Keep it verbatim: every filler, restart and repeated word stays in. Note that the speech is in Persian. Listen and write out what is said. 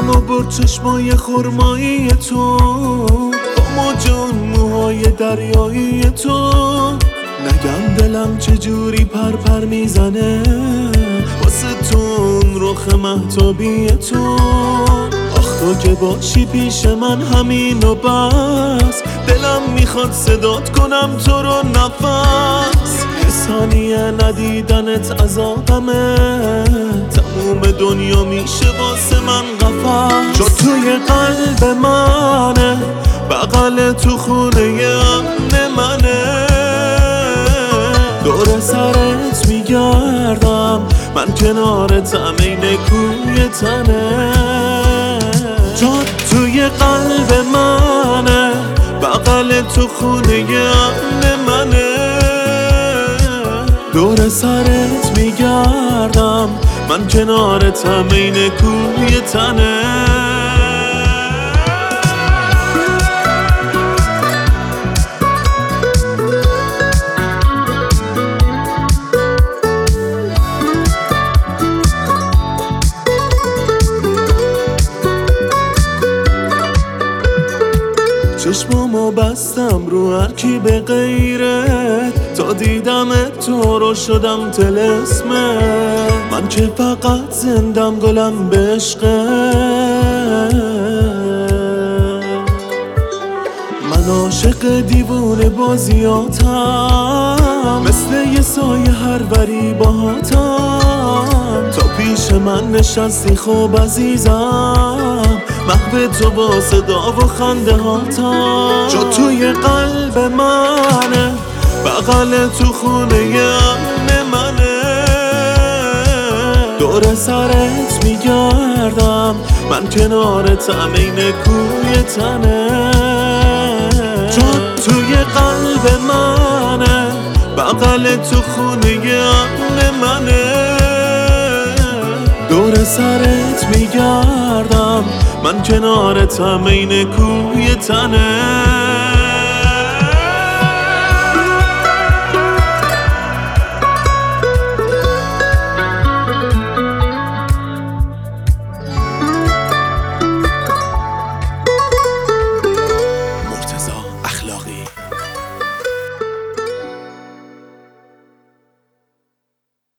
دلم و برد چشمای خرمایی تو، با موج اون موهای دریایی تو. نگم دلم چجوری پر پر میزنه واسه تو اون رخ مهتابی تو. آخ تو که باشی پیش من همین و بس، دلم میخواد صدات کنم تو رو نفس. یه ثانیه ندیدنت عذابمه، تموم دنیا میشه واسه من قفس. جا توی قلب منه، بغل تو خونه امن منه. دور سرت میگردم من کنارتم این کوی تنه. جا توی قلب منه، بغل تو خونه امن منه. دور سرت میگردم من کنارتم این کوی تنه. چشمامو بستم رو هر کی به غیرت، تا دیدمت تو رو شدم طلسمه. من که فقط زندم گلم به عشقت، من عاشق دیوونه بازیاتم، مثل یه سایه هر وری باهاتم. تا پیش من نشستی خوب عزیزم، محو تو با صدا و خنده هاتم. جا توی قلب منه، بغل تو خونه امن منه. دور سرت میگردم من کنارتم این کوی تنه. جا توی قلب منه، بغل تو خونه امن منه. دور سرت میگردم من کنارتم این کوی تنه.